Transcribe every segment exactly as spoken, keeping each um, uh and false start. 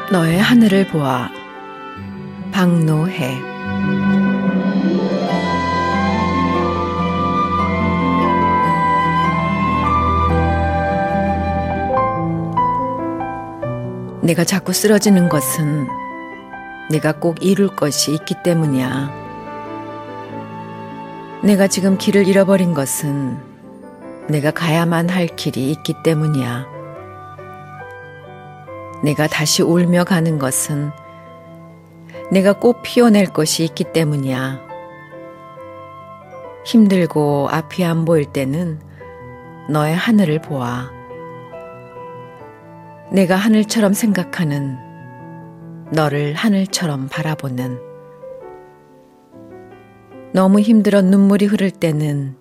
너의 하늘을 보아. 박노해. 내가 자꾸 쓰러지는 것은 내가 꼭 이룰 것이 있기 때문이야. 내가 지금 길을 잃어버린 것은 내가 가야만 할 길이 있기 때문이야. 내가 다시 울며 가는 것은 내가 꼭 피워낼 것이 있기 때문이야. 힘들고 앞이 안 보일 때는 너의 하늘을 보아. 내가 하늘처럼 생각하는, 너를 하늘처럼 바라보는, 너무 힘들어 눈물이 흐를 때는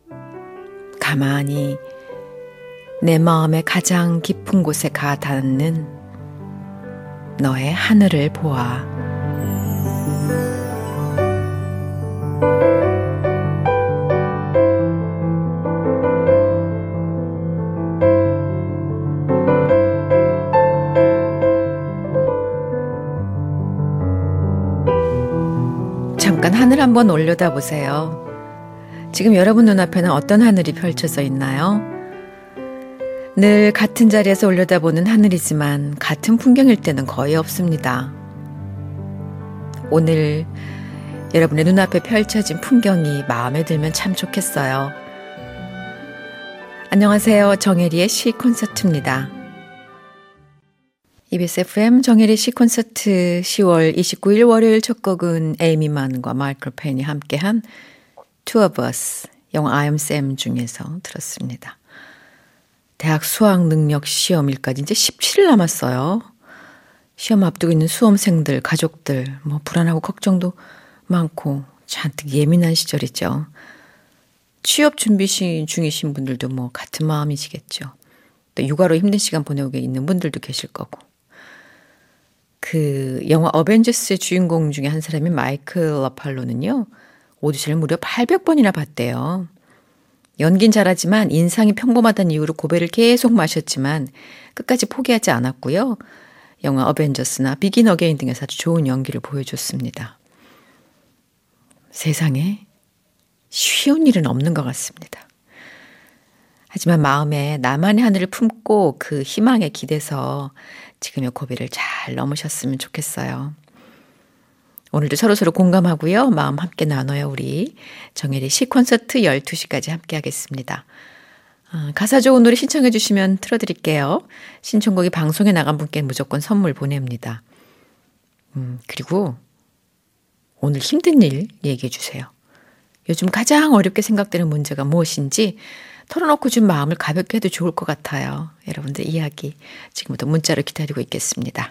가만히 내 마음의 가장 깊은 곳에 가 닿는 너의 하늘을 보아. 잠깐 하늘 한번 올려다보세요. 지금 여러분 눈앞에는 어떤 하늘이 펼쳐져 있나요? 늘 같은 자리에서 올려다보는 하늘이지만 같은 풍경일 때는 거의 없습니다. 오늘 여러분의 눈앞에 펼쳐진 풍경이 마음에 들면 참 좋겠어요. 안녕하세요. 정혜리의 시 콘서트입니다. 이비에스 에프엠 정혜리 시 콘서트 시월 이십구일 월요일 첫 곡은 에이미 만과 마이클 펜이 함께한 Two of Us, 영화 I Am Sam 중에서 들었습니다. 대학 수학 능력 시험일까지 이제 십칠 일 남았어요. 시험 앞두고 있는 수험생들, 가족들, 뭐 불안하고 걱정도 많고 잔뜩 예민한 시절이죠. 취업 준비 중이신 분들도 뭐 같은 마음이시겠죠. 또 육아로 힘든 시간 보내고 있는 분들도 계실 거고. 그 영화 어벤져스의 주인공 중에 한 사람인 마이클 러팔로는요, 오디션을 무려 팔백 번이나 봤대요. 연긴 잘하지만 인상이 평범하다는 이유로 고배를 계속 마셨지만 끝까지 포기하지 않았고요. 영화 어벤져스나 비긴 어게인 등에서 아주 좋은 연기를 보여줬습니다. 세상에 쉬운 일은 없는 것 같습니다. 하지만 마음에 나만의 하늘을 품고 그 희망에 기대서 지금의 고비를 잘 넘으셨으면 좋겠어요. 오늘도 서로서로 공감하고요. 마음 함께 나눠요. 우리 정혜리 시 콘서트 열두 시까지 함께 하겠습니다. 아, 가사 좋은 노래 신청해 주시면 틀어드릴게요. 신청곡이 방송에 나간 분께 무조건 선물 보냅니다. 음, 그리고 오늘 힘든 일 얘기해 주세요. 요즘 가장 어렵게 생각되는 문제가 무엇인지 털어놓고 좀 마음을 가볍게 해도 좋을 것 같아요. 여러분들 이야기 지금부터 문자로 기다리고 있겠습니다.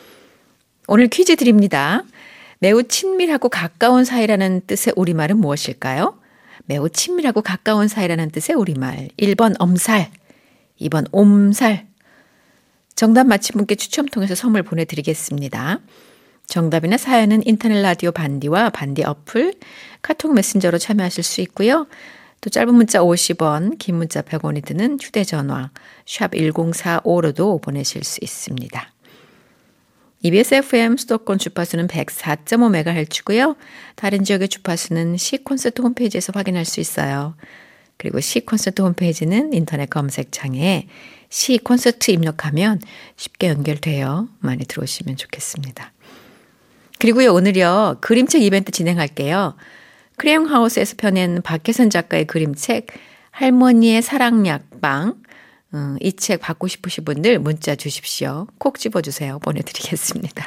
오늘 퀴즈 드립니다. 매우 친밀하고 가까운 사이라는 뜻의 우리말은 무엇일까요? 매우 친밀하고 가까운 사이라는 뜻의 우리말. 일 번 엄살, 이 번 옴살. 정답 맞힌 분께 추첨 통해서 선물 보내드리겠습니다. 정답이나 사연은 인터넷 라디오 반디와 반디 어플, 카톡 메신저로 참여하실 수 있고요. 또 짧은 문자 오십 원, 긴 문자 백 원이 드는 휴대전화 샵 일공사오로도 보내실 수 있습니다. 이비에스 에프엠 수도권 주파수는 백사 점 오 메가헤르츠고요. 다른 지역의 주파수는 C콘서트 홈페이지에서 확인할 수 있어요. 그리고 C콘서트 홈페이지는 인터넷 검색창에 C콘서트 입력하면 쉽게 연결돼요. 많이 들어오시면 좋겠습니다. 그리고요, 오늘요 그림책 이벤트 진행할게요. 크레용하우스에서 펴낸 박혜선 작가의 그림책 할머니의 사랑약방, 음, 이 책 받고 싶으신 분들 문자 주십시오. 콕 집어주세요. 보내드리겠습니다.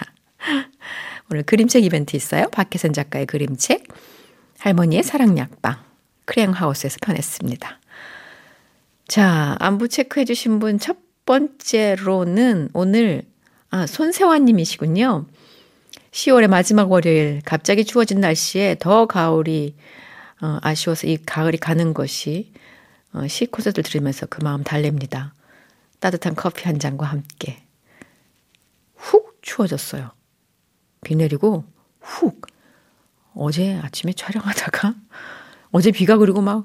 오늘 그림책 이벤트 있어요. 박혜선 작가의 그림책 할머니의 사랑약방, 크레용하우스에서 펴냈습니다. 자, 안부 체크해 주신 분 첫 번째로는 오늘 아, 손세환님이시군요. 시월의 마지막 월요일 갑자기 추워진 날씨에 더 가을이 어, 아쉬워서 이 가을이 가는 것이 어, 시 콘서트를 들으면서 그 마음 달랩니다. 따뜻한 커피 한 잔과 함께. 훅 추워졌어요. 비 내리고 훅. 어제 아침에 촬영하다가 어제 비가 그리고 막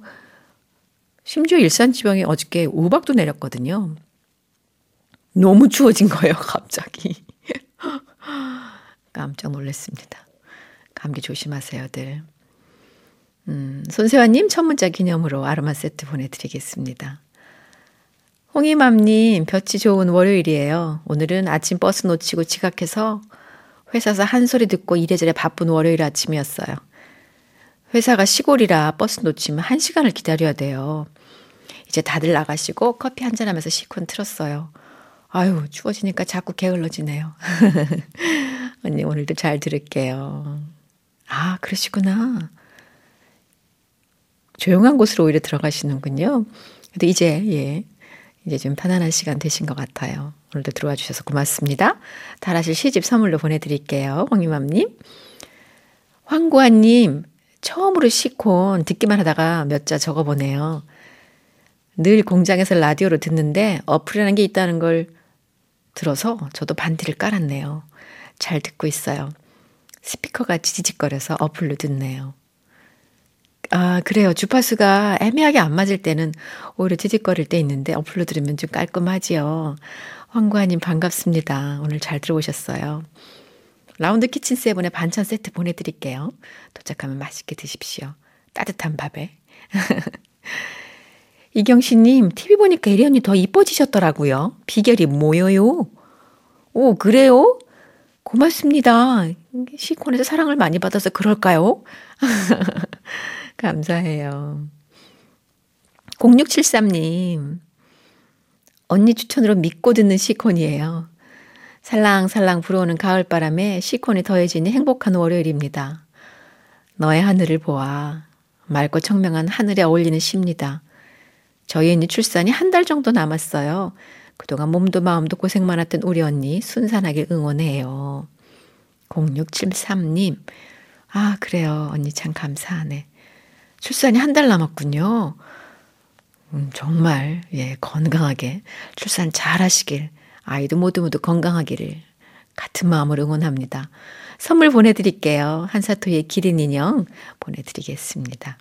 심지어 일산 지방에 어저께 우박도 내렸거든요. 너무 추워진 거예요, 갑자기. 깜짝 놀랐습니다. 감기 조심하세요들. 음, 손세화님 첫 문자 기념으로 아로마 세트 보내드리겠습니다. 홍이맘님 볕이 좋은 월요일이에요. 오늘은 아침 버스 놓치고 지각해서 회사에서 한 소리 듣고 이래저래 바쁜 월요일 아침이었어요. 회사가 시골이라 버스 놓치면 한 시간을 기다려야 돼요. 이제 다들 나가시고 커피 한잔 하면서 시콘 틀었어요. 아유, 추워지니까 자꾸 게을러지네요. 언니 오늘도 잘 들을게요. 아, 그러시구나. 조용한 곳으로 오히려 들어가시는군요. 근데 이제, 예, 이제 좀 편안한 시간 되신 것 같아요. 오늘도 들어와 주셔서 고맙습니다. 달아실 시집 선물로 보내드릴게요. 홍이맘님. 황구아님, 처음으로 시콘 듣기만 하다가 몇 자 적어보네요. 늘 공장에서 라디오로 듣는데 어플이라는 게 있다는 걸 들어서 저도 반디를 깔았네요. 잘 듣고 있어요. 스피커가 지지직거려서 어플로 듣네요. 아, 그래요. 주파수가 애매하게 안 맞을 때는 오히려 지직거릴 때 있는데 어플로 들으면 좀 깔끔하지요. 황구아님 반갑습니다. 오늘 잘 들어오셨어요. 라운드 키친 세븐의 반찬 세트 보내드릴게요. 도착하면 맛있게 드십시오. 따뜻한 밥에. 이경신님, 티비 보니까 예리 언니 더 이뻐지셨더라고요. 비결이 뭐예요? 오, 그래요? 고맙습니다. 시콘에서 사랑을 많이 받아서 그럴까요? 감사해요. 공육칠삼님, 언니 추천으로 믿고 듣는 시콘이에요. 살랑살랑 불어오는 가을바람에 시콘이 더해지니 행복한 월요일입니다. 너의 하늘을 보아 맑고 청명한 하늘에 어울리는 시입니다. 저희 언니 출산이 한 달 정도 남았어요. 그동안 몸도 마음도 고생 많았던 우리 언니 순산하길 응원해요. 공육칠삼님, 아 그래요. 언니 참 감사하네. 출산이 한 달 남았군요. 음, 정말 예 건강하게 출산 잘 하시길, 아이도 모두 모두 건강하기를 같은 마음으로 응원합니다. 선물 보내드릴게요. 한사토의 기린 인형 보내드리겠습니다.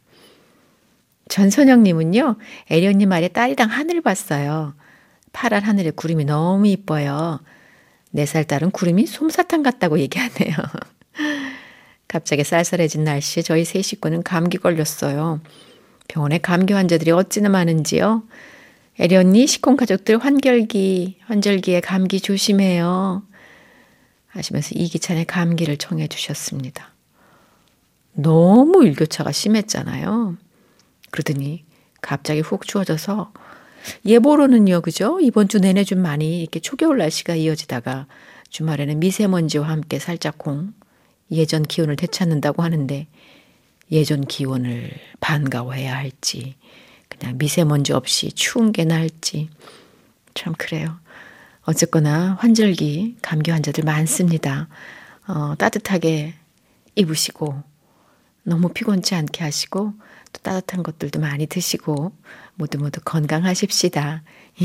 전선영님은요. 애리 언니 말에 딸이랑 하늘 봤어요. 파란 하늘에 구름이 너무 이뻐요. 네 살 딸은 구름이 솜사탕 같다고 얘기하네요. 갑자기 쌀쌀해진 날씨에 저희 세 식구는 감기 걸렸어요. 병원에 감기 환자들이 어찌나 많은지요. 애리 언니 시콘 가족들 환절기, 환절기에 감기 조심해요. 하시면서 이기찬의 감기를 청해 주셨습니다. 너무 일교차가 심했잖아요. 그러더니 갑자기 훅 추워져서 예보로는요, 그죠? 이번 주 내내 좀 많이 이렇게 초겨울 날씨가 이어지다가 주말에는 미세먼지와 함께 살짝콩 예전 기온을 되찾는다고 하는데 예전 기온을 반가워해야 할지 그냥 미세먼지 없이 추운 게 나을지 참 그래요. 어쨌거나 환절기 감기 환자들 많습니다. 어, 따뜻하게 입으시고 너무 피곤치 않게 하시고 또 따뜻한 것들도 많이 드시고 모두 모두 건강하십시다.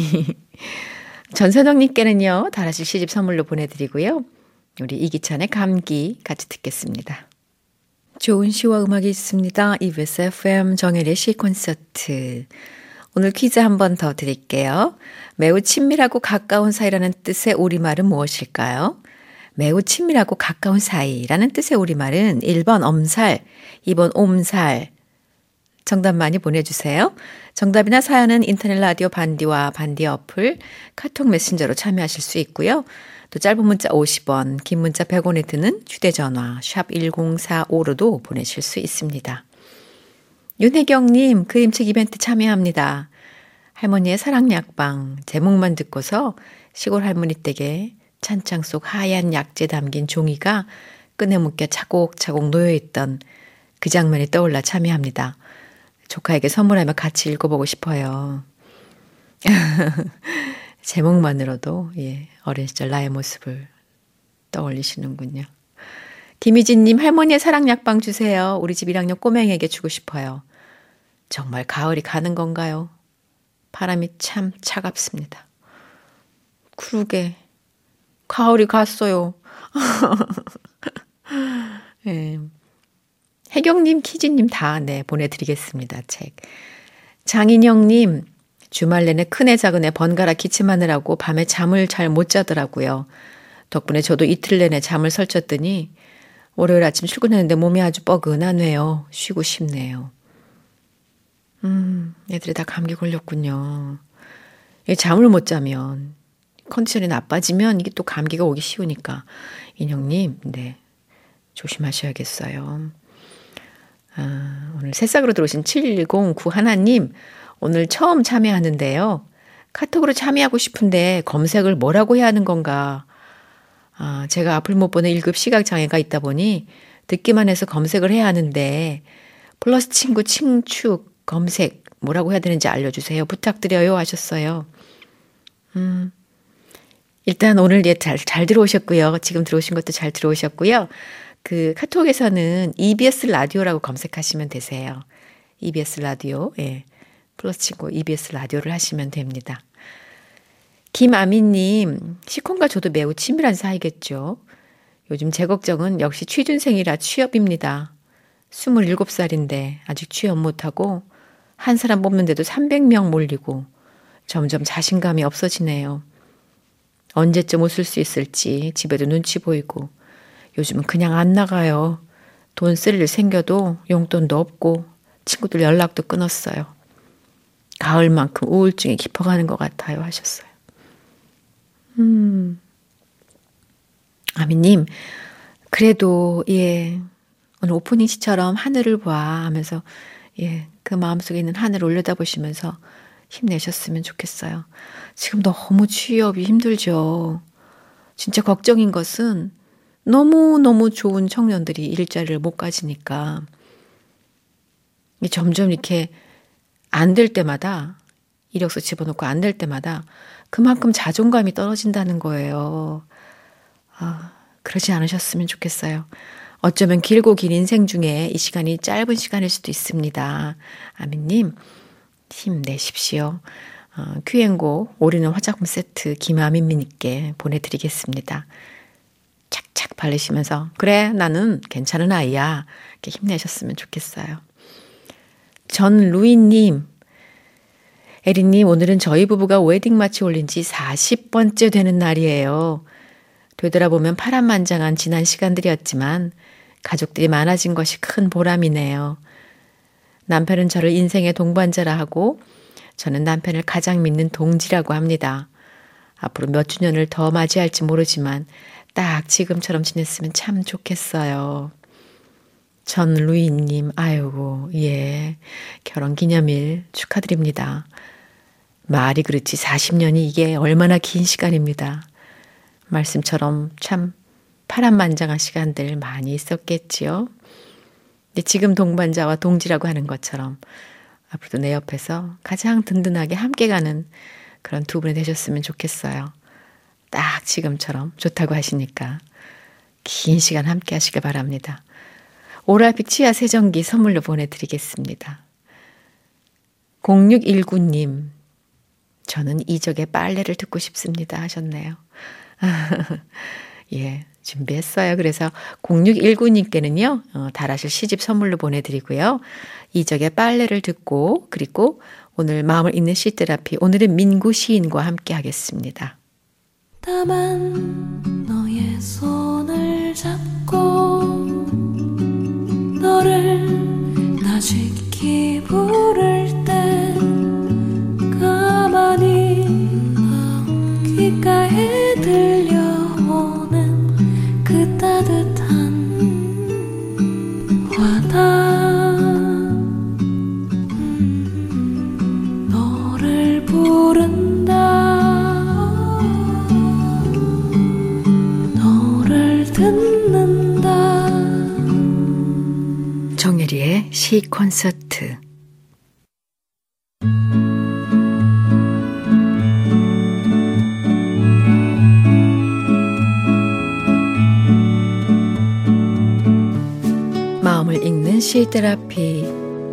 전선영님께는요. 달아실 시집 선물로 보내드리고요. 우리 이기찬의 감기 같이 듣겠습니다. 좋은 시와 음악이 있습니다. 이비에스 에프엠 정혜리의 시 콘서트. 오늘 퀴즈 한 번 더 드릴게요. 매우 친밀하고 가까운 사이라는 뜻의 우리말은 무엇일까요? 매우 친밀하고 가까운 사이라는 뜻의 우리말은 일 번 엄살, 이 번 옴살. 정답 많이 보내주세요. 정답이나 사연은 인터넷 라디오 반디와 반디 어플, 카톡 메신저로 참여하실 수 있고요. 또 짧은 문자 오십 원, 긴 문자 백 원에 드는 휴대전화 샵 일공사오로도 보내실 수 있습니다. 윤혜경님, 그림책 이벤트 참여합니다. 할머니의 사랑약방 제목만 듣고서 시골 할머니 댁에 찬장 속 하얀 약재 담긴 종이가 끈에 묶여 차곡차곡 놓여있던 그 장면이 떠올라 참여합니다. 조카에게 선물하며 같이 읽어보고 싶어요. 제목만으로도 예, 어린 시절 나의 모습을 떠올리시는군요. 김희진님, 할머니의 사랑약방 주세요. 우리 집 일 학년 꼬맹이에게 주고 싶어요. 정말 가을이 가는 건가요? 바람이 참 차갑습니다. 그러게 가을이 갔어요. 예. 혜경님, 키즈님 다 네, 보내드리겠습니다. 책. 장인영님, 주말 내내 큰애 작은애 번갈아 기침하느라고 밤에 잠을 잘 못 자더라고요. 덕분에 저도 이틀 내내 잠을 설쳤더니 월요일 아침 출근했는데 몸이 아주 뻐근하네요. 쉬고 싶네요. 음, 애들이 다 감기 걸렸군요. 잠을 못 자면, 컨디션이 나빠지면 이게 또 감기가 오기 쉬우니까. 인형님, 네, 조심하셔야겠어요. 아, 오늘 새싹으로 들어오신 칠공구 하나님, 오늘 처음 참여하는데요. 카톡으로 참여하고 싶은데 검색을 뭐라고 해야 하는 건가? 아, 제가 앞을 못 보는 일 급 시각장애가 있다 보니 듣기만 해서 검색을 해야 하는데 플러스 친구 친축 검색 뭐라고 해야 되는지 알려주세요. 부탁드려요 하셨어요. 음, 일단 오늘 예, 잘, 잘 들어오셨고요. 지금 들어오신 것도 잘 들어오셨고요. 그 카톡에서는 이비에스 라디오라고 검색하시면 되세요. 이비에스 라디오, 예. 플러스 친구 이비에스 라디오를 하시면 됩니다. 김아미님, 시콘과 저도 매우 친밀한 사이겠죠. 요즘 제 걱정은 역시 취준생이라 취업입니다. 스물일곱 살인데 아직 취업 못하고 한 사람 뽑는데도 삼백 명 몰리고 점점 자신감이 없어지네요. 언제쯤 웃을 수 있을지 집에도 눈치 보이고 요즘은 그냥 안 나가요. 돈 쓸 일 생겨도 용돈도 없고 친구들 연락도 끊었어요. 가을만큼 우울증이 깊어가는 것 같아요 하셨어요. 음, 아미님, 그래도 예 오늘 오프닝 시처럼 하늘을 봐 하면서 예 그 마음속에 있는 하늘을 올려다보시면서 힘내셨으면 좋겠어요. 지금 너무 취업이 힘들죠. 진짜 걱정인 것은 너무너무 좋은 청년들이 일자리를 못 가지니까 점점 이렇게 안 될 때마다 이력서 집어넣고 안 될 때마다 그만큼 자존감이 떨어진다는 거예요. 아, 그러지 않으셨으면 좋겠어요. 어쩌면 길고 긴 인생 중에 이 시간이 짧은 시간일 수도 있습니다. 아미님, 힘내십시오. 어, 큐앤고 올인원 화장품 세트 김아민님께 보내드리겠습니다. 착착 바르시면서 그래 나는 괜찮은 아이야 이렇게 힘내셨으면 좋겠어요. 전루이님, 에리님 오늘은 저희 부부가 웨딩마치 올린 지 사십 번째 되는 날이에요. 되돌아보면 파란만장한 지난 시간들이었지만 가족들이 많아진 것이 큰 보람이네요. 남편은 저를 인생의 동반자라 하고 저는 남편을 가장 믿는 동지라고 합니다. 앞으로 몇 주년을 더 맞이할지 모르지만 딱 지금처럼 지냈으면 참 좋겠어요. 전루이님, 아이고, 예, 결혼기념일 축하드립니다. 말이 그렇지 사십 년이 이게 얼마나 긴 시간입니다. 말씀처럼 참 파란만장한 시간들 많이 있었겠지요. 근데 지금 동반자와 동지라고 하는 것처럼 앞으로도 내 옆에서 가장 든든하게 함께 가는 그런 두 분이 되셨으면 좋겠어요. 딱 지금처럼 좋다고 하시니까 긴 시간 함께 하시길 바랍니다. 오랄픽 치아 세정기 선물로 보내드리겠습니다. 공육일구님, 저는 이적의 빨래를 듣고 싶습니다 하셨네요. 예, 준비했어요. 그래서 공육일구님께는요, 어, 달아실 시집 선물로 보내드리고요. 이적의 빨래를 듣고, 그리고 오늘 마음을 읽는 시테라피, 오늘은 민구 시인과 함께 하겠습니다. 다만 너의 손을 잡고 너를 나직히 부를 때 가만히 귓가에 들려오는 그 따뜻한 와닿 음, 너를 부른다 너를 듣는다. 정혜리의 시 콘서트. 마음을 읽는 시 테라피.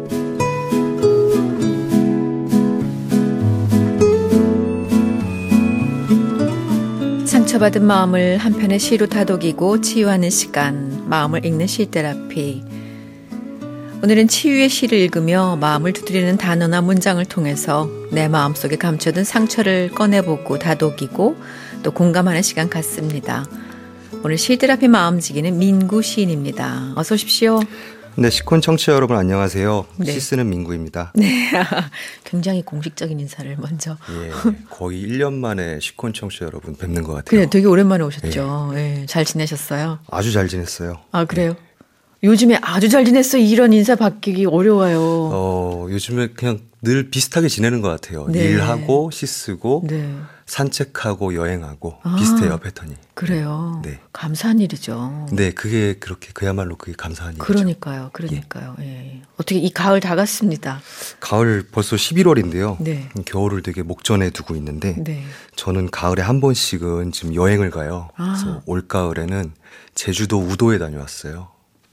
상처받은 마음을 한편의 시로 다독이고 치유하는 시간, 마음을 읽는 시 테라피. 오늘은 치유의 시를 읽으며 마음을 두드리는 단어나 문장을 통해서 내 마음속에 감춰둔 상처를 꺼내보고 다독이고 또 공감하는 시간 같습니다. 오늘 시들 앞에 마음 지기는 민구 시인입니다. 어서 오십시오. 네, 시콘 청취자 여러분 안녕하세요. 네. 시쓰는 민구입니다. 네, 굉장히 공식적인 인사를 먼저. 예, 거의 일 년 만에 시콘 청취자 여러분 뵙는 것 같아요. 그래, 되게 오랜만에 오셨죠. 예. 예, 잘 지내셨어요? 아주 잘 지냈어요. 아, 그래요? 네. 요즘에 아주 잘 지냈어 이런 인사 바뀌기 어려워요. 어, 요즘에 그냥 늘 비슷하게 지내는 것 같아요. 네. 일하고 시 쓰고 네. 산책하고 여행하고 아, 비슷해요, 패턴이. 그래요. 네. 감사한 일이죠. 네, 그게 그렇게 그야말로 그게 감사한 일이죠. 그러니까요, 그러니까요. 예. 예. 어떻게 이 가을 다 갔습니다. 가을 벌써 십일월인데요. 네. 겨울을 되게 목전에 두고 있는데 네. 저는 가을에 한 번씩은 지금 여행을 가요. 아. 그래서 올 가을에는 제주도 우도에 다녀왔어요.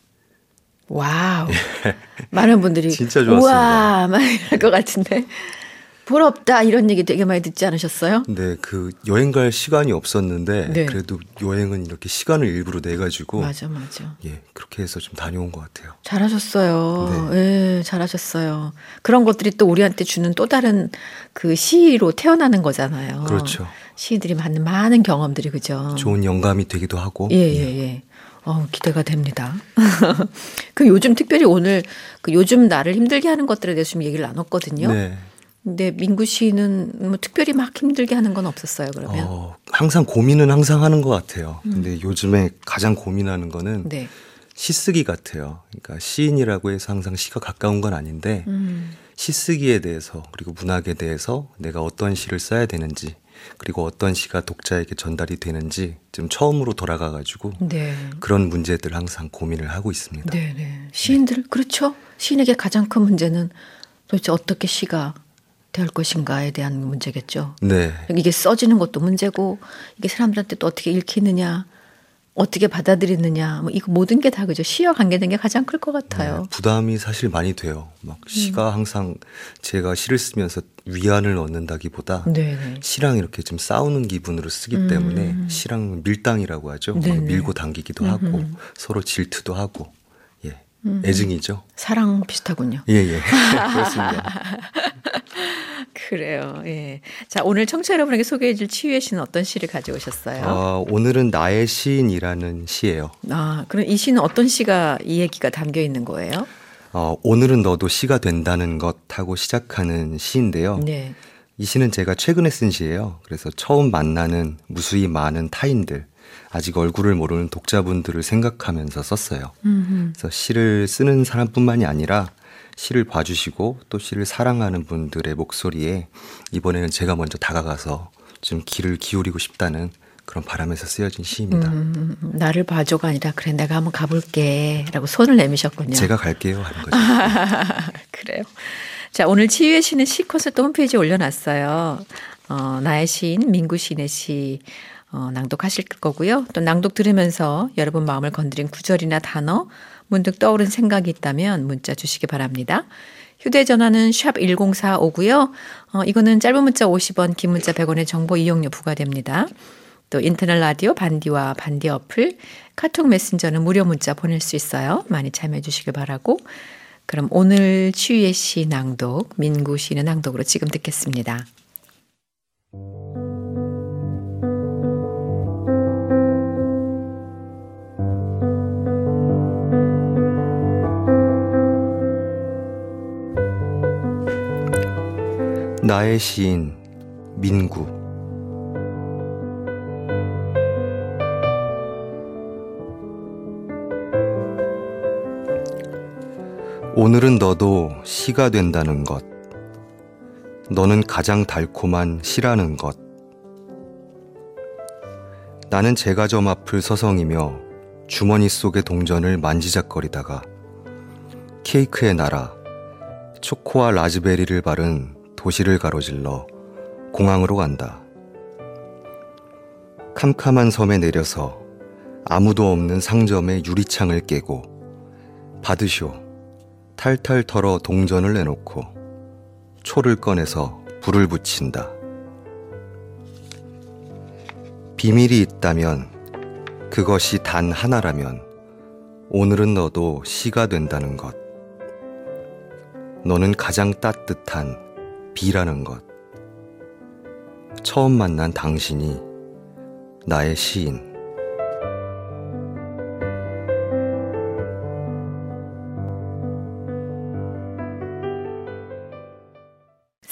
와우. 많은 분들이 진짜 좋았습니다. 우와, 막 이럴 것 같은데. 부럽다 이런 얘기 되게 많이 듣지 않으셨어요? 네, 그 여행 갈 시간이 없었는데 네. 그래도 여행은 이렇게 시간을 일부러 내 가지고 맞아, 맞아. 예, 그렇게 해서 좀 다녀온 것 같아요. 잘하셨어요. 네. 예, 잘하셨어요. 그런 것들이 또 우리한테 주는 또 다른 그 시로 태어나는 거잖아요. 그렇죠. 시들이 받는 많은 경험들이 그죠. 좋은 영감이 되기도 하고. 예, 예, 예. 어, 기대가 됩니다. 그 요즘 특별히 오늘 그 요즘 나를 힘들게 하는 것들에 대해서 좀 얘기를 나눴거든요. 네. 근데 민구 씨는 뭐 특별히 막 힘들게 하는 건 없었어요, 그러면? 어, 항상 고민은 항상 하는 것 같아요. 음. 근데 요즘에 가장 고민하는 거는 네. 시쓰기 같아요. 그러니까 시인이라고 해서 항상 시가 가까운 건 아닌데 음. 시쓰기에 대해서 그리고 문학에 대해서 내가 어떤 시를 써야 되는지 그리고 어떤 시가 독자에게 전달이 되는지 좀 처음으로 돌아가가지고 네. 그런 문제들 항상 고민을 하고 있습니다. 네, 네. 시인들, 네. 그렇죠. 시인에게 가장 큰 문제는 도대체 어떻게 시가 될 것인가에 대한 문제겠죠. 네. 이게 써지는 것도 문제고 이게 사람들한테 또 어떻게 읽히느냐, 어떻게 받아들이느냐, 뭐 이거 모든 게 다 그죠. 시와 관계된 게 가장 클 것 같아요. 네, 부담이 사실 많이 돼요. 막 시가 음. 항상 제가 시를 쓰면서 위안을 얻는다기보다 네네. 시랑 이렇게 좀 싸우는 기분으로 쓰기 음. 때문에 시랑 밀당이라고 하죠. 밀고 당기기도 음흠. 하고 서로 질투도 하고 예, 음. 애증이죠. 사랑 비슷하군요. 예예, 예. 그렇습니다. 그래요. 예. 자, 오늘 청취자 여러분에게 소개해 줄 치유의 시는 어떤 시를 가져오셨어요? 아, 오늘은 나의 시인이라는 시예요. 아, 그럼 이 시는 어떤 시가 이 얘기가 담겨 있는 거예요? 어, 오늘은 너도 시가 된다는 것 하고 시작하는 시인데요. 네. 이 시는 제가 최근에 쓴 시예요. 그래서 처음 만나는 무수히 많은 타인들, 아직 얼굴을 모르는 독자분들을 생각하면서 썼어요. 음흠. 그래서 시를 쓰는 사람뿐만이 아니라 시를 봐주시고 또 시를 사랑하는 분들의 목소리에 이번에는 제가 먼저 다가가서 좀 귀를 기울이고 싶다는 그런 바람에서 쓰여진 시입니다. 음, 나를 봐줘가 아니라 그래 내가 한번 가볼게 라고 손을 내미셨군요. 제가 갈게요 하는 거죠. 그래요. 자, 오늘 치유의 시는 시 콘서트 홈페이지에 올려놨어요. 어, 나의 시인 민구 시인의 시 어, 낭독하실 거고요. 또 낭독 들으면서 여러분 마음을 건드린 구절이나 단어 문득 떠오른 생각이 있다면 문자 주시기 바랍니다. 휴대전화는 샵 일공사오고요. 어, 이거는 짧은 문자 오십 원, 긴 문자 백 원의 정보 이용료 부과됩니다. 또 인터넷 라디오 반디와 반디 어플, 카톡 메신저는 무료 문자 보낼 수 있어요. 많이 참여해 주시길 바라고. 그럼 오늘 치유의 시 낭독, 민구 시인의 낭독으로 지금 듣겠습니다. 나의 시인 민구. 오늘은 너도 시가 된다는 것. 너는 가장 달콤한 시라는 것. 나는 제과점 앞을 서성이며 주머니 속의 동전을 만지작거리다가 케이크의 나라, 초코와 라즈베리를 바른 도시를 가로질러 공항으로 간다. 캄캄한 섬에 내려서 아무도 없는 상점의 유리창을 깨고 받으쇼 탈탈 털어 동전을 내놓고 초를 꺼내서 불을 붙인다. 비밀이 있다면 그것이 단 하나라면 오늘은 너도 시가 된다는 것. 너는 가장 따뜻한 비라는 것. 처음 만난 당신이 나의 시인.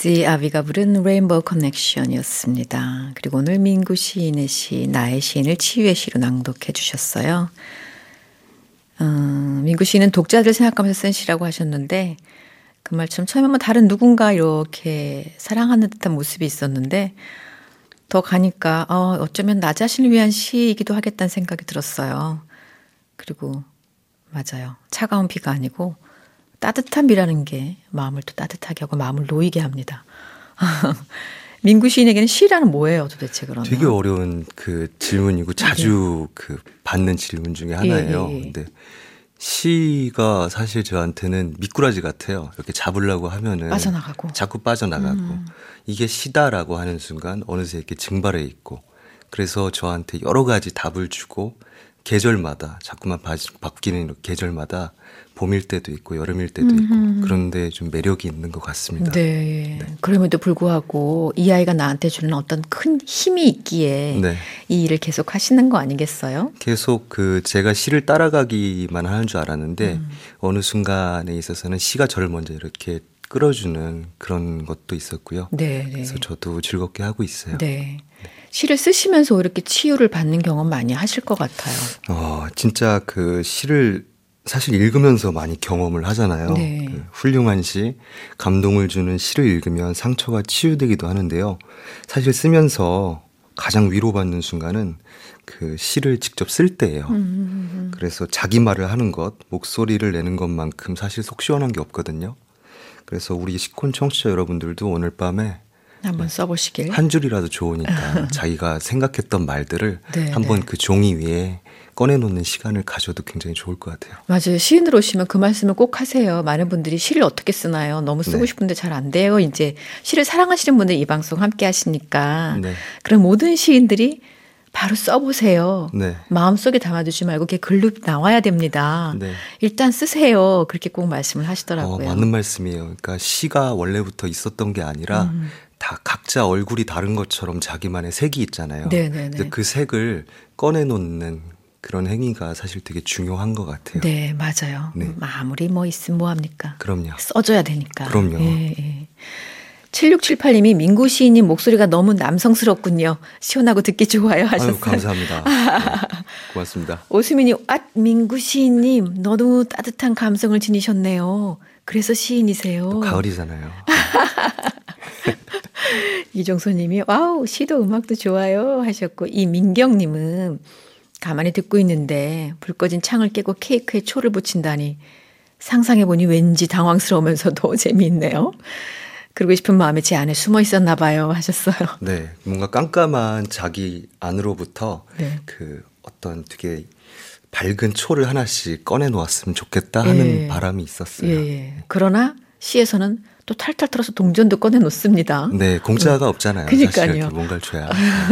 에스디 아비가 부른 레인보우 커넥션이었습니다. 그리고 오늘 민구 시인의 시 나의 시인을 치유의 시로 낭독해 주셨어요. 어, 민구 시인은 독자들 생각하면서 쓴 시라고 하셨는데 그 말처럼 처음에 뭐 다른 누군가 이렇게 사랑하는 듯한 모습이 있었는데 더 가니까 어, 어쩌면 나 자신을 위한 시이기도 하겠다는 생각이 들었어요. 그리고 맞아요. 차가운 비가 아니고 따뜻한 비라는 게 마음을 또 따뜻하게 하고 마음을 놓이게 합니다. 민구 시인에게는 시라는 뭐예요, 도대체 그러면? 되게 어려운 그 질문이고 자주 네. 그 받는 질문 중에 하나예요. 예, 예. 근데 시가 사실 저한테는 미꾸라지 같아요. 이렇게 잡으려고 하면은 빠져나가고 자꾸 빠져나가고 음. 이게 시다라고 하는 순간 어느새 이렇게 증발해 있고 그래서 저한테 여러 가지 답을 주고 계절마다 자꾸만 바, 바뀌는 계절마다 봄일 때도 있고 여름일 때도 있고 음흠. 그런데 좀 매력이 있는 것 같습니다. 네. 네. 그럼에도 불구하고 이 아이가 나한테 주는 어떤 큰 힘이 있기에 네. 이 일을 계속 하시는 거 아니겠어요? 계속 그 제가 시를 따라가기만 하는 줄 알았는데 음. 어느 순간에 있어서는 시가 저를 먼저 이렇게 끌어주는 그런 것도 있었고요. 네, 네. 그래서 저도 즐겁게 하고 있어요. 네. 시를 쓰시면서 이렇게 치유를 받는 경험 많이 하실 것 같아요. 어, 진짜 그 시를 사실 읽으면서 많이 경험을 하잖아요. 네. 그 훌륭한 시, 감동을 주는 시를 읽으면 상처가 치유되기도 하는데요. 사실 쓰면서 가장 위로받는 순간은 그 시를 직접 쓸 때예요. 음. 그래서 자기 말을 하는 것, 목소리를 내는 것만큼 사실 속 시원한 게 없거든요. 그래서 우리 시콘 청취자 여러분들도 오늘 밤에 한번 써보시길. 한 줄이라도 좋으니까 자기가 생각했던 말들을 네, 한번 네. 그 종이 위에 꺼내놓는 시간을 가져도 굉장히 좋을 것 같아요. 맞아요. 시인으로 오시면 그 말씀을 꼭 하세요. 많은 분들이 시를 어떻게 쓰나요? 너무 쓰고 네. 싶은데 잘 안 돼요. 이제 시를 사랑하시는 분들 이 방송 함께 하시니까. 네. 그럼 모든 시인들이 바로 써보세요. 네. 마음속에 담아두지 말고 그게 글로 나와야 됩니다. 네. 일단 쓰세요. 그렇게 꼭 말씀을 하시더라고요. 어, 맞는 말씀이에요. 그러니까 시가 원래부터 있었던 게 아니라 음. 다 각자 얼굴이 다른 것처럼 자기만의 색이 있잖아요. 네네네. 그 색을 꺼내놓는 그런 행위가 사실 되게 중요한 것 같아요. 네, 맞아요. 네. 아무리 뭐 있으면 뭐합니까? 그럼요. 써줘야 되니까. 그럼요. 예, 예. 칠육칠팔 님이 민구 시인님 목소리가 너무 남성스럽군요. 시원하고 듣기 좋아요 하셨어요. 아유, 감사합니다. 네, 고맙습니다. 오수민이 아 민구 시인님 너무 따뜻한 감성을 지니셨네요. 그래서 시인이세요. 또 가을이잖아요. 이종소님이 와우 시도 음악도 좋아요 하셨고 이민경님은 가만히 듣고 있는데 불 꺼진 창을 깨고 케이크에 초를 붙인다니 상상해보니 왠지 당황스러우면서도 재미있네요. 그러고 싶은 마음에 제 안에 숨어 있었나 봐요 하셨어요. 네, 뭔가 깜깜한 자기 안으로부터 네. 그 어떤 되게 밝은 초를 하나씩 꺼내놓았으면 좋겠다 하는 예. 바람이 있었어요. 예. 그러나 시에서는 또 탈탈 털어서 동전도 꺼내놓습니다. 네, 공짜가 음. 없잖아요. 그러니까요. 사실 뭔가를 줘야.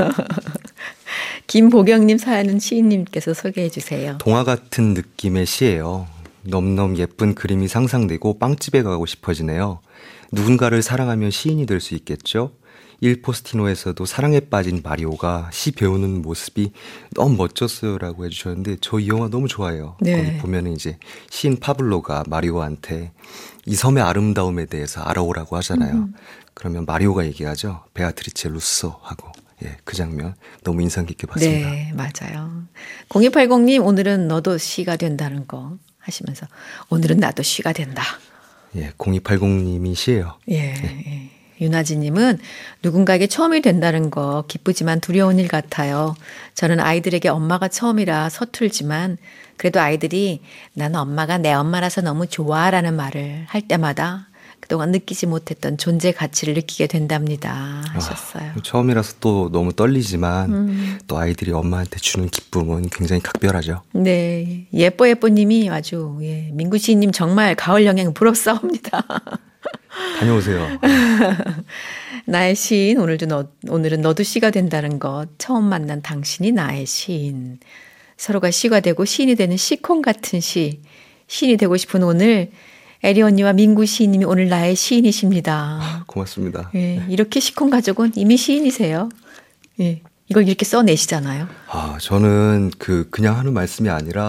김보경님 사연은 시인님께서 소개해 주세요. 동화 같은 느낌의 시예요. 넘넘 예쁜 그림이 상상되고 빵집에 가고 싶어지네요. 누군가를 사랑하면 시인이 될 수 있겠죠? 일 포스티노에서도 사랑에 빠진 마리오가 시 배우는 모습이 너무 멋졌어요라고 해주셨는데 저 이 영화 너무 좋아해요. 네. 거기 보면은 이제 시인 파블로가 마리오한테 이 섬의 아름다움에 대해서 알아오라고 하잖아요. 음. 그러면 마리오가 얘기하죠. 베아트리체 루소 하고. 예, 그 장면 너무 인상 깊게 봤습니다. 네, 맞아요. 공이팔공 님 오늘은 너도 시가 된다는 거 하시면서 오늘은 나도 시가 된다. 예, 공이팔공 님이 시예요. 예, 예. 예. 윤아지님은 누군가에게 처음이 된다는 거 기쁘지만 두려운 일 같아요. 저는 아이들에게 엄마가 처음이라 서툴지만 그래도 아이들이 나는 엄마가 내 엄마라서 너무 좋아라는 말을 할 때마다 그동안 느끼지 못했던 존재 가치를 느끼게 된답니다 하셨어요. 아, 처음이라서 또 너무 떨리지만 음. 또 아이들이 엄마한테 주는 기쁨은 굉장히 각별하죠. 네, 예뻐 예뻐님이 아주 예, 민구 시인님 정말 가을 영행 부럽사옵니다. 다녀오세요. 나의 시인 오늘도 너, 오늘은 너도 시가 된다는 것 처음 만난 당신이 나의 시인 서로가 시가 되고 시인이 되는 시콘 같은 시 시인이 되고 싶은 오늘 에리 언니와 민구 시인님이 오늘 나의 시인이십니다. 고맙습니다. 예, 이렇게 시콘 가족은 이미 시인이세요. 예, 이걸 이렇게 써내시잖아요. 아, 저는 그 그냥 하는 말씀이 아니라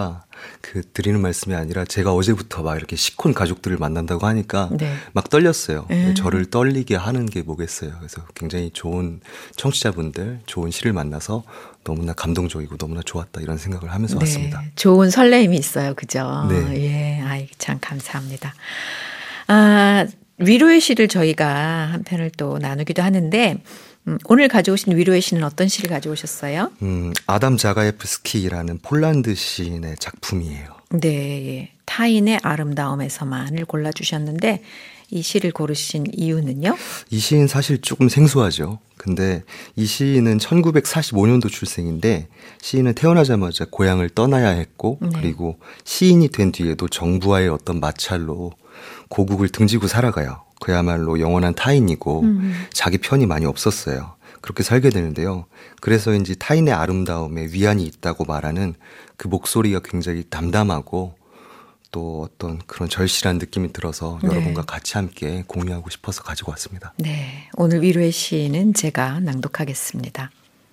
그 드리는 말씀이 아니라 제가 어제부터 막 이렇게 시콘 가족들을 만난다고 하니까 네. 막 떨렸어요. 음. 저를 떨리게 하는 게 뭐겠어요. 그래서 굉장히 좋은 청취자분들, 좋은 시를 만나서 너무나 감동적이고 너무나 좋았다 이런 생각을 하면서 네. 왔습니다. 좋은 설레임이 있어요. 그죠? 네. 예, 아이 참 감사합니다. 아, 위로의 시를 저희가 한 편을 또 나누기도 하는데 음, 오늘 가져오신 위로의 시는 어떤 시를 가져오셨어요? 음, 아담 자가예프스키라는 폴란드 시인의 작품이에요. 네, 예. 타인의 아름다움에서만을 골라주셨는데 이 시를 고르신 이유는요? 이 시인 사실 조금 생소하죠. 근데 이 시인은 천구백사십오 년도 출생인데 시인은 태어나자마자 고향을 떠나야 했고 네. 그리고 시인이 된 뒤에도 정부와의 어떤 마찰로 고국을 등지고 살아가요. 그야말로 영원한 타인이고 음. 자기 편이 많이 없었어요. 그렇게 살게 되는데요. 그래서인지 타인의 아름다움에 위안이 있다고 말하는 그 목소리가 굉장히 담담하고 또 어떤 그런 절실한 느낌이 들어서 네. 여러분과 같이 함께 공유하고 싶어서 가지고 왔습니다. 네, 오늘 위로의 시는 제가 낭독하겠습니다.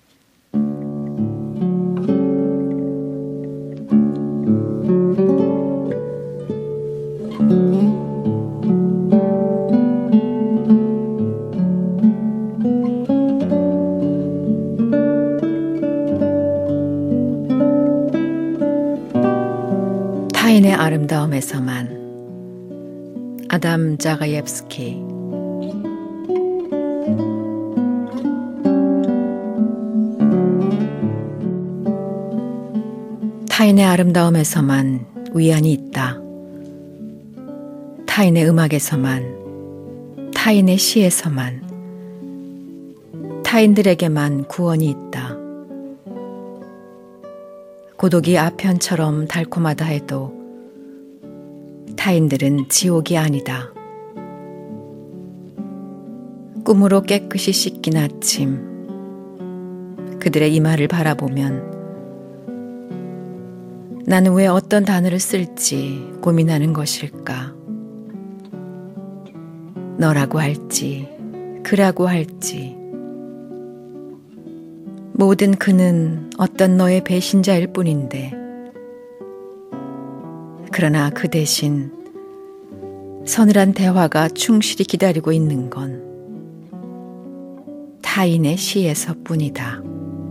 타인의 아름다움에서만 아담 자가예프스키. 타인의 아름다움에서만 위안이 있다. 타인의 음악에서만, 타인의 시에서만, 타인들에게만 구원이 있다. 고독이 아편처럼 달콤하다 해도 타인들은 지옥이 아니다. 꿈으로 깨끗이 씻긴 아침, 그들의 이마를 바라보면 나는 왜 어떤 단어를 쓸지 고민하는 것일까? 너라고 할지, 그라고 할지, 모든 그는 어떤 너의 배신자일 뿐인데, 그러나 그 대신 서늘한 대화가 충실히 기다리고 있는 건 타인의 시에서뿐이다.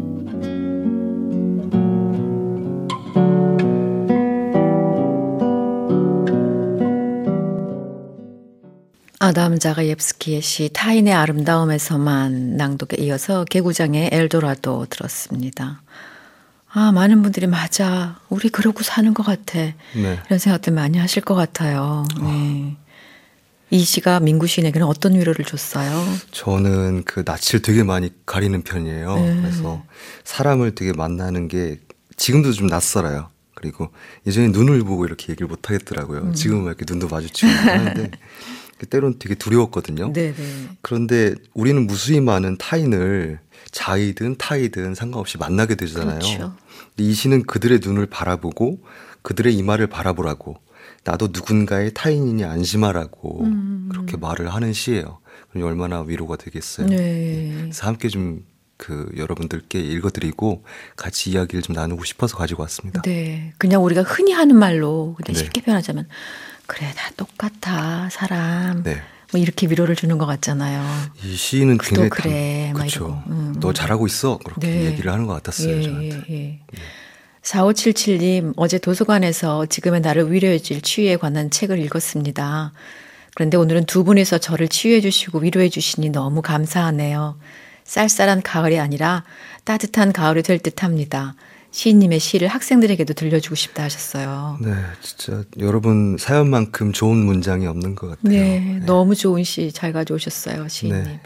아담 자가예프스키의 시 타인의 아름다움에서만 낭독에 이어서 개구장의 엘도라도 들었습니다. 아, 많은 분들이 맞아, 우리 그러고 사는 것 같아. 네. 이런 생각들 많이 하실 것 같아요. 네. 어. 이 시가 민구 시인에게는 어떤 위로를 줬어요? 저는 그 낯을 되게 많이 가리는 편이에요. 네. 그래서 사람을 되게 만나는 게 지금도 좀 낯설어요. 그리고 예전에 눈을 보고 이렇게 얘기를 못 하겠더라고요. 음. 지금은 이렇게 눈도 마주치고 하는데 때로는 되게 두려웠거든요. 네네. 그런데 우리는 무수히 많은 타인을 자이든 타이든 상관없이 만나게 되잖아요. 그렇죠. 근데 이 시는 그들의 눈을 바라보고 그들의 이마를 바라보라고, 나도 누군가의 타인이니 안심하라고 음. 그렇게 말을 하는 시예요. 그럼 얼마나 위로가 되겠어요. 네. 그래서 함께 좀 그 여러분들께 읽어드리고 같이 이야기를 좀 나누고 싶어서 가지고 왔습니다. 네, 그냥 우리가 흔히 하는 말로 그냥 네. 쉽게 표현하자면 그래, 다 똑같아 사람. 네. 뭐 이렇게 위로를 주는 것 같잖아요. 이 시인은 굉장히 그래, 그렇죠. 음. 너 잘하고 있어 그렇게 네. 얘기를 하는 것 같았어요. 예, 저한테. 예, 예. 네. 사오칠칠 님, 어제 도서관에서 지금의 나를 위로해줄 치유에 관한 책을 읽었습니다. 그런데 오늘은 두 분이서 저를 치유해 주시고 위로해 주시니 너무 감사하네요. 쌀쌀한 가을이 아니라 따뜻한 가을이 될 듯합니다. 시인님의 시를 학생들에게도 들려주고 싶다 하셨어요. 네, 진짜 여러분 사연만큼 좋은 문장이 없는 것 같아요. 네, 네. 너무 좋은 시 잘 가져오셨어요, 시인님. 네.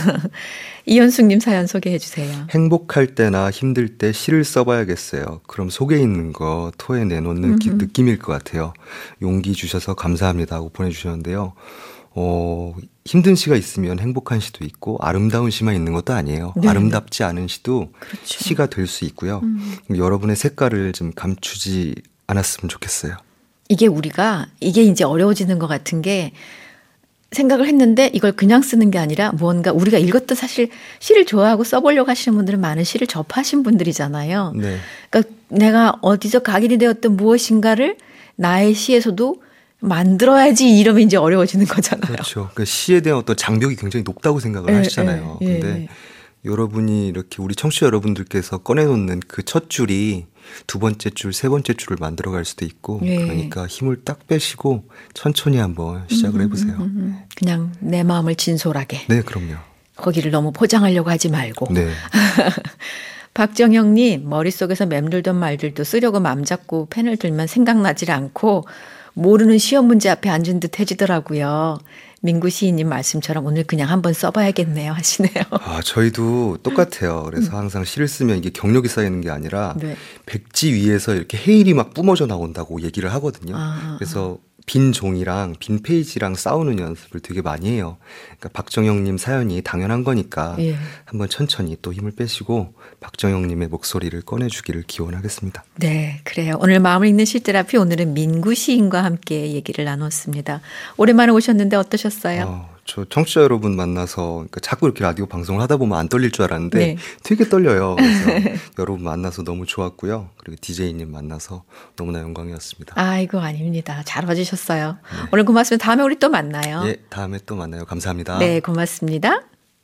이현숙님 사연 소개해 주세요. 행복할 때나 힘들 때 시를 써봐야겠어요. 그럼 속에 있는 거 토해내놓는 기, 느낌일 것 같아요. 용기 주셔서 감사합니다 하고 보내주셨는데요. 어, 힘든 시가 있으면 행복한 시도 있고 아름다운 시만 있는 것도 아니에요. 네. 아름답지 않은 시도 그렇죠. 시가 될 수 있고요. 음. 여러분의 색깔을 좀 감추지 않았으면 좋겠어요. 이게 우리가 이게 이제 어려워지는 것 같은 게 생각을 했는데 이걸 그냥 쓰는 게 아니라 무언가 우리가 읽었던 사실 시를 좋아하고 써보려고 하시는 분들은 많은 시를 접하신 분들이잖아요. 네. 그러니까 내가 어디서 각인이 되었던 무엇인가를 나의 시에서도 만들어야지 이러면 이제 어려워지는 거잖아요. 그렇죠. 그 시에 대한 어떤 장벽이 굉장히 높다고 생각을 예, 하시잖아요. 예, 근데 예. 여러분이 이렇게 우리 청취자 여러분들께서 꺼내놓는 그 첫 줄이 두 번째 줄, 세 번째 줄을 만들어갈 수도 있고 예. 그러니까 힘을 딱 빼시고 천천히 한번 시작을 해보세요. 음, 음, 음. 그냥 내 마음을 진솔하게. 네, 그럼요. 거기를 너무 포장하려고 하지 말고. 네. 박정영님, 머릿속에서 맴돌던 말들도 쓰려고 맘 잡고 펜을 들면 생각나질 않고 모르는 시험 문제 앞에 앉은 듯 해지더라고요. 민구 시인님 말씀처럼 오늘 그냥 한번 써봐야겠네요 하시네요. 아, 저희도 똑같아요. 그래서 항상 시를 쓰면 이게 경력이 쌓이는 게 아니라 네. 백지 위에서 이렇게 해일이 막 뿜어져 나온다고 얘기를 하거든요. 아, 그래서 빈 종이랑 빈 페이지랑 싸우는 연습을 되게 많이 해요. 그러니까 박정영님 사연이 당연한 거니까 예. 한번 천천히 또 힘을 빼시고 박정영님의 목소리를 꺼내주기를 기원하겠습니다. 네, 그래요. 오늘 마음을 읽는 시테라피 오늘은 민구 시인과 함께 얘기를 나눴습니다. 오랜만에 오셨는데 어떠셨어요? 어, 저 청취자 여러분 만나서 그러니까 자꾸 이렇게 라디오 방송을 하다 보면 안 떨릴 줄 알았는데 네. 되게 떨려요. 그래서 여러분 만나서 너무 좋았고요. 그리고 디제이님 만나서 너무나 영광이었습니다. 아이고 아닙니다. 잘 와주셨어요. 네. 오늘 고맙습니다. 다음에 우리 또 만나요. 네, 다음에 또 만나요. 감사합니다. 네, 고맙습니다.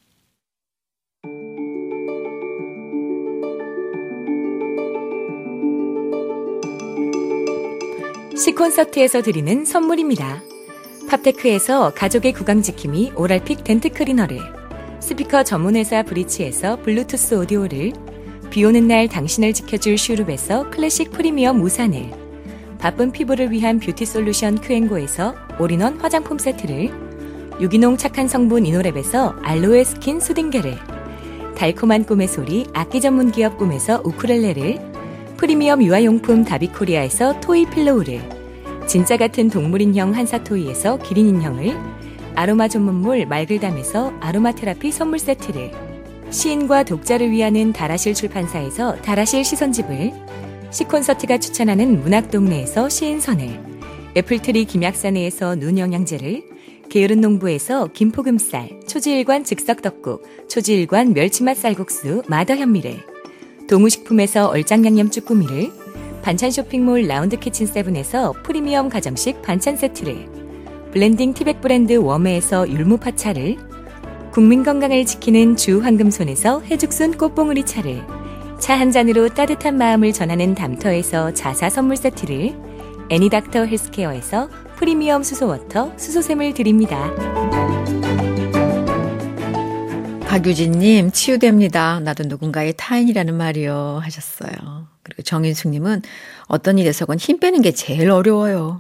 시콘서트에서 드리는 선물입니다. 팝테크에서 가족의 구강지킴이 오랄픽 덴트클리너를, 스피커 전문회사 브리치에서 블루투스 오디오를, 비오는 날 당신을 지켜줄 슈룹에서 클래식 프리미엄 우산을, 바쁜 피부를 위한 뷰티 솔루션 큐앤고에서 올인원 화장품 세트를, 유기농 착한 성분 이노랩에서 알로에 스킨 수딩게를, 달콤한 꿈의 소리 악기 전문 기업 꿈에서 우쿨렐레를, 프리미엄 유아용품 다비코리아에서 토이 필로우를, 진짜 같은 동물인형 한사토이에서 기린인형을, 아로마 전문물 말글담에서 아로마 테라피 선물 세트를, 시인과 독자를 위하는 다라실 출판사에서 다라실 시선집을, 시콘서트가 추천하는 문학동네에서 시인선을, 애플트리 김약사네에서 눈영양제를, 게으른 농부에서 김포금쌀, 초지일관 즉석떡국, 초지일관 멸치맛 쌀국수 마더현미를, 동우식품에서 얼짱양념 쭈꾸미를, 반찬 쇼핑몰 라운드 키친 세븐에서 프리미엄 가정식 반찬 세트를, 블렌딩 티백 브랜드 웜에서 율무파차를, 국민 건강을 지키는 주 황금손에서 해죽순 꽃봉우리 차를, 차 한 잔으로 따뜻한 마음을 전하는 담터에서 자사 선물 세트를, 애니닥터 헬스케어에서 프리미엄 수소워터 수소샘을 드립니다. 박유진님, 치유됩니다. 나도 누군가의 타인이라는 말이요 하셨어요. 그리고 정인숙님은 어떤 일에서건 힘 빼는 게 제일 어려워요.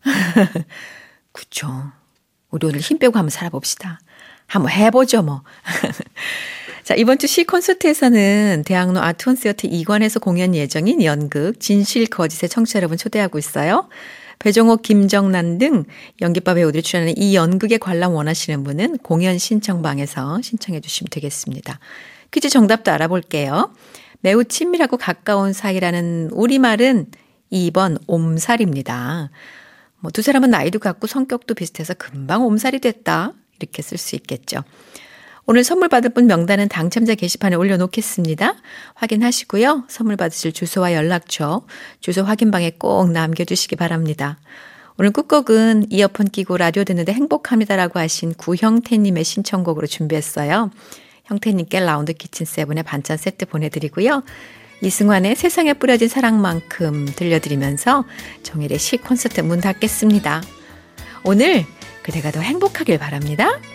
그쵸. 우리 오늘 힘 빼고 한번 살아봅시다. 한번 해보죠 뭐. 자, 이번 주 시 콘서트에서는 대학로 아트원시어터 이 관에서 공연 예정인 연극 진실 거짓의 청취자 여러분 초대하고 있어요. 배종옥, 김정란 등 연기파 배우들이 출연하는 이 연극에 관람 원하시는 분은 공연 신청방에서 신청해 주시면 되겠습니다. 퀴즈 정답도 알아볼게요. 매우 친밀하고 가까운 사이라는 우리말은 이 번 옴살입니다. 뭐 두 사람은 나이도 같고 성격도 비슷해서 금방 옴살이 됐다 이렇게 쓸 수 있겠죠. 오늘 선물 받을 분 명단은 당첨자 게시판에 올려놓겠습니다. 확인하시고요. 선물 받으실 주소와 연락처, 주소 확인방에 꼭 남겨주시기 바랍니다. 오늘 끝곡은 이어폰 끼고 라디오 듣는데 행복합니다라고 하신 구형태님의 신청곡으로 준비했어요. 형태님께 라운드 키친 세븐의 반찬 세트 보내드리고요. 이승환의 세상에 뿌려진 사랑만큼 들려드리면서 정일의 시 콘서트 문 닫겠습니다. 오늘 그대가 더 행복하길 바랍니다.